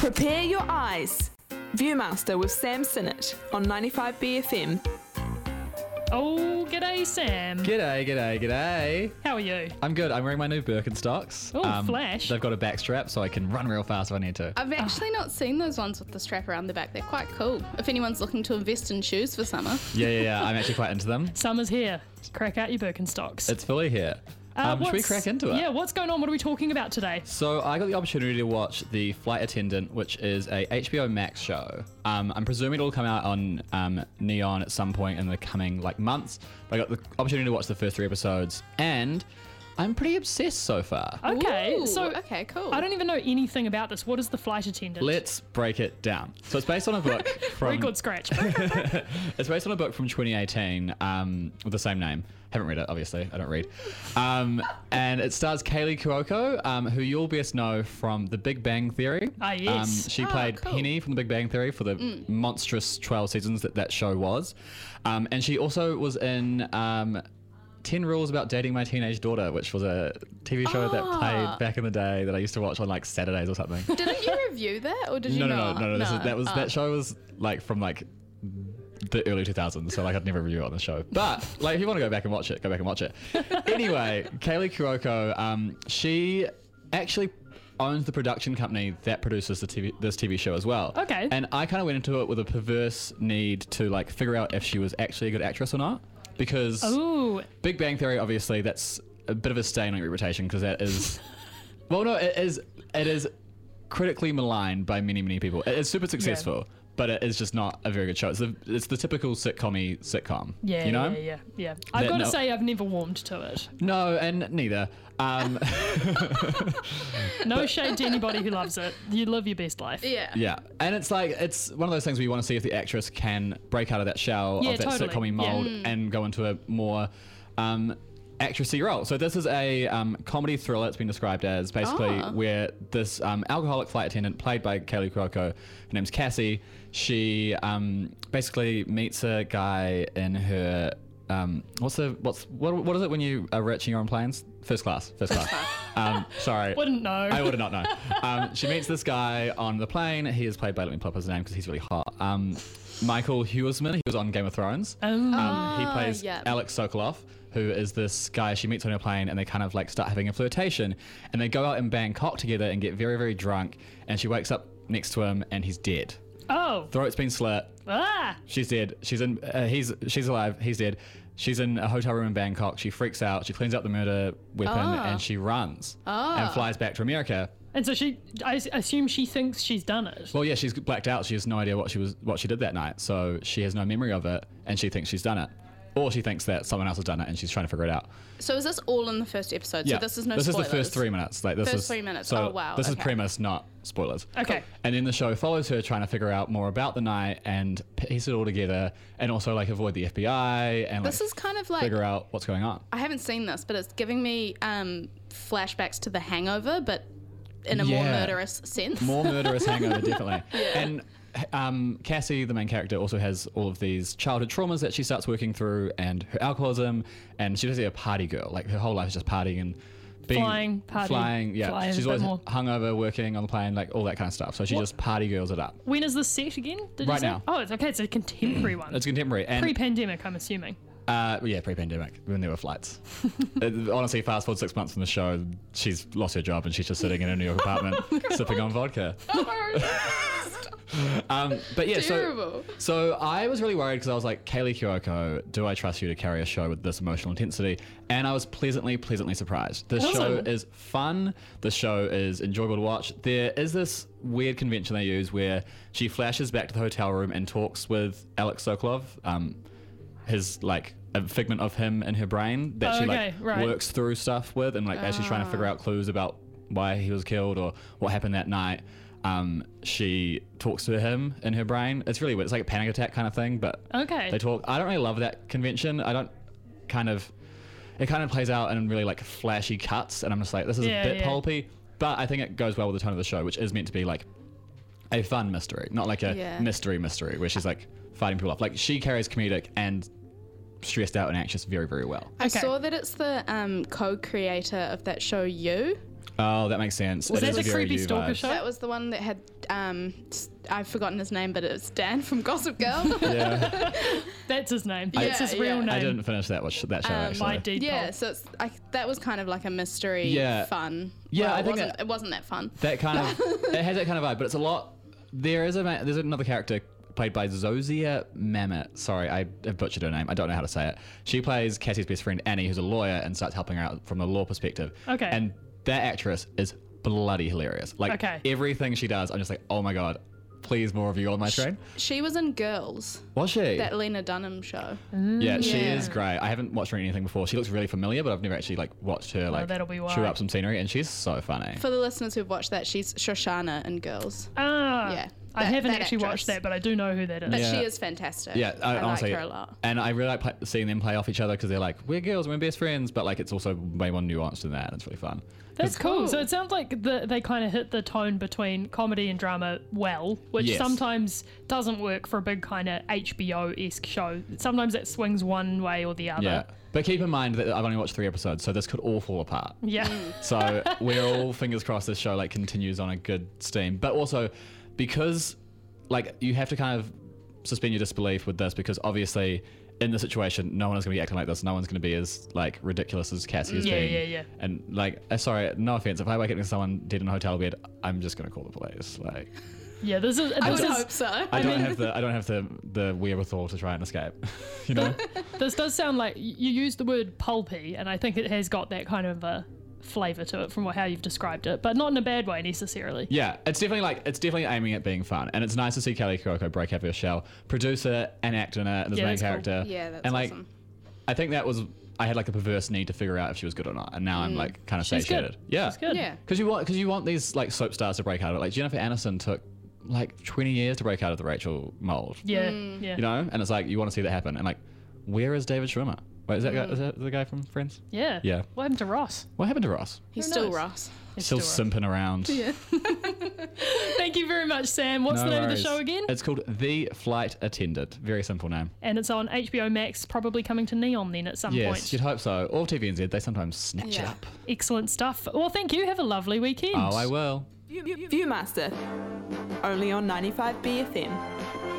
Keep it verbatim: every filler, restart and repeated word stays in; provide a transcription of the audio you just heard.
Prepare your eyes. Viewmaster with Sam Sinnott on ninety-five B F M. Oh, g'day, Sam. G'day, g'day, g'day. How are you? I'm good. I'm wearing my new Birkenstocks. Oh, flash. They've got a back strap so I can run real fast if I need to. I've actually not seen those ones with the strap around the back. They're quite cool. If anyone's looking to invest in shoes for summer. Yeah, yeah, yeah. I'm actually quite into them. Summer's here. Crack out your Birkenstocks. It's fully here. Uh, Um, should we what's- crack into it? Yeah, what's going on? What are we talking about today? So I got the opportunity to watch The Flight Attendant, which is a H B O Max show. Um, I'm presuming it'll come out on um, Neon at some point in the coming like months. But I got the opportunity to watch the first three episodes, and I'm pretty obsessed so far. Okay, Ooh, so okay, cool. I don't even know anything about this. What is The Flight Attendant? Let's break it down. So it's based on a book from Record scratch. It's based on a book from twenty eighteen um, with the same name. Haven't read it, obviously. I don't read. Um, and it stars Kaylee Cuoco, um, who you'll best know from The Big Bang Theory. Ah, yes. Um, she Oh, played cool. Penny from The Big Bang Theory for the Mm. monstrous twelve seasons that that show was. Um, and she also was in um, ten Rules About Dating My Teenage Daughter, which was a T V show that Ah. played back in the day that I used to watch on like Saturdays or something. Didn't you review that, or did you no, no, not? no, no, no. This is, that was Oh. that show was like from like the early two thousands, so like I'd never review it on the show. But like, if you want to go back and watch it, go back and watch it. Anyway, Kaylee Cuoco, um, she actually owns the production company that produces the T V, this T V show as well. Okay. And I kind of went into it with a perverse need to like figure out if she was actually a good actress or not, because Ooh. Big Bang Theory, obviously, that's a bit of a stain on your reputation because that is, well, no, it is, it is critically maligned by many, many people. It is super successful, but it is just not a very good show. It's the, it's the typical sitcom-y sitcom. Yeah, you know? yeah, yeah, yeah. I've That got to no- say I've never warmed to it. No, and neither. Um, No shade to anybody who loves it. You live your best life. Yeah. yeah, and it's like it's one of those things where you want to see if the actress can break out of that shell Yeah, of that totally. sitcom-y Yeah. mold and go into a more um, actressy role. So this is a um, comedy thriller. It's been described as basically Ah. where this um, alcoholic flight attendant, played by Kaylee Cuoco, her name's Cassie. She um, basically meets a guy in her. Um, what's the what's what what is it when you are rich and you're on planes? First class, first class. um, sorry, Wouldn't know. I would not know. Um, she meets this guy on the plane. He is played by, let me pull up his name because he's really hot. Um, Michael Huisman. He was on Game of Thrones. Oh. Um, he Ah, plays yeah. Alex Sokolov, who is this guy she meets on her plane, and they kind of like start having a flirtation, and they go out in Bangkok together and get very, very drunk, and she wakes up next to him, and he's dead. Oh. Throat's been slit. Ah. She's dead. She's in. Uh, he's. She's alive. He's dead. She's in a hotel room in Bangkok. She freaks out. She cleans out the murder weapon, Ah. and she runs Ah. and flies back to America. And so she, I s- assume she thinks she's done it. Well, yeah, she's blacked out. She has no idea what she was, what she did that night. So she has no memory of it, and she thinks she's done it, or she thinks that someone else has done it, and she's trying to figure it out. So is this all in the first episode? yeah, So this is no This spoilers? is the first three minutes. Like this First is three minutes. So Oh, wow, This is okay. premise, not spoilers. Okay. And then the show follows her trying to figure out more about the night and piece it all together, and also like avoid the F B I and like This is kind of like, figure out what's going on. I haven't seen this, but it's giving me um, flashbacks to The Hangover, but in a more Yeah. murderous sense. More murderous hangover, definitely. And um, Cassie, the main character, also has all of these childhood traumas that she starts working through, and her alcoholism, and she's basically a party girl. Like her whole life is just partying and being Flying, party, flying. Yeah, flying a she's bit always more. hungover, working on the plane, like all that kind of stuff. So she What- just party girls it up. When is this set again? Did you Right say? now. Oh, it's okay. It's a contemporary one. It's contemporary and Pre-pandemic, I'm assuming. uh, yeah, pre-pandemic when there were flights. It- honestly, fast forward six months from the show, she's lost her job and she's just sitting in a New York apartment sipping on vodka. Um, but yeah, so Terrible. so I was really worried because I was like, Kaylee Cuoco, do I trust you to carry a show with this emotional intensity? And I was pleasantly, pleasantly surprised. The show Awesome. is fun. The show is enjoyable to watch. There is this weird convention they use where she flashes back to the hotel room and talks with Alex Sokolov, um, his like a figment of him in her brain that Oh, she okay, like right. works through stuff with, and like as she's trying to figure out clues about why he was killed or what happened that night. Um, she talks to him in her brain. It's really weird. It's like a panic attack kind of thing, but Okay. they talk. I don't really love that convention. I don't kind of, it kind of plays out in really like flashy cuts, and I'm just like, this is Yeah, a bit yeah. pulpy, but I think it goes well with the tone of the show, which is meant to be like a fun mystery, not like a Yeah. mystery mystery where she's like fighting people off. Like she carries comedic and stressed out and anxious very, very well. I Okay. saw that it's the um, co-creator of that show, You. Oh, that makes sense. Was It that is the very creepy you stalker vibes. show? That was the one that had, um, s- I've forgotten his name, but it's Dan from Gossip Girl. Yeah, That's his name. That's his Yeah, real yeah. name. I didn't finish that watch that show Um, actually. My deed yeah, poll. so it's like that was kind of like a mystery, Yeah. fun. Yeah, well, I it think wasn't. that- It wasn't that fun. That kind of it has that kind of vibe, but it's a lot. There is a ma- there's another character played by Zosia Mamet. Sorry, I have butchered her name. I don't know how to say it. She plays Cassie's best friend Annie, who's a lawyer, and starts helping her out from the law perspective. Okay. And that actress is bloody hilarious. Like Okay. everything she does, I'm just like, oh my god, please more of you on my train. She was in Girls, Was she? that Lena Dunham show. Yeah, she Yeah. is great. I haven't watched her in anything before. She looks really familiar, but I've never actually like watched her like that'll be why. chew up some scenery, and she's so funny. For the listeners who've watched that, she's Shoshana in Girls. Ah, Yeah, I that- haven't that actually actress. watched that, but I do know who that is. But Yeah. she is fantastic. Yeah, I, I honestly, like her a lot. and I really like play, seeing them play off each other because they're like, we're girls, we're best friends, but like it's also way more nuanced than that. And it's really fun. That's cool. So Cool. it sounds like the, they kind of hit the tone between comedy and drama well, which Yes. sometimes doesn't work for a big kind of H B O-esque show. Sometimes it swings one way or the other. Yeah, but keep in mind that I've only watched three episodes, so this could all fall apart. Yeah. So we're all fingers crossed this show like continues on a good steam. But also because like you have to kind of suspend your disbelief with this because obviously in the situation no one is going to be acting like this. No one's going to be as like ridiculous as Cassie is Yeah, being. yeah, yeah. And like, uh, sorry, no offense. If I wake up next to someone dead in a hotel bed, I'm just going to call the police. Like, Yeah, this is I this would is hope so. I don't have the I don't have the the wherewithal to try and escape. You know? this does sound like you use the word pulpy, and I think it has got that kind of a flavour to it from how you've described it, but not in a bad way necessarily. Yeah, it's definitely like it's definitely aiming at being fun, and it's nice to see Kelly Kuroko break out of her shell, producer and act in it, and as Yeah, main that's cool. character. Yeah, that's and like, awesome. I think that was I had like a perverse need to figure out if she was good or not, and now I'm like kind of She's satiated. good. Yeah, She's good. Yeah. Because you want because you want these like soap stars to break out of it. Like Jennifer Aniston took like twenty years to break out of the Rachel mold. Yeah, Mm. yeah, You know, and it's like you want to see that happen, and like, where is David Schwimmer? Wait, is that guy, is that the guy from Friends? yeah. Yeah. What happened to Ross? What happened to Ross? He's Who still knows? Ross. It's Still still simping around. Yeah. Thank you very much, Sam. What's No the name of the worries. show again? It's called The Flight Attendant. Very simple name. And it's on H B O Max, probably coming to Neon then at some Yes, point. you'd hope so. Or T V N Z, they sometimes snatch it Yeah. up. Excellent stuff. Well, thank you. Have a lovely weekend. Oh, I will. Viewmaster, only on ninety-five B F M.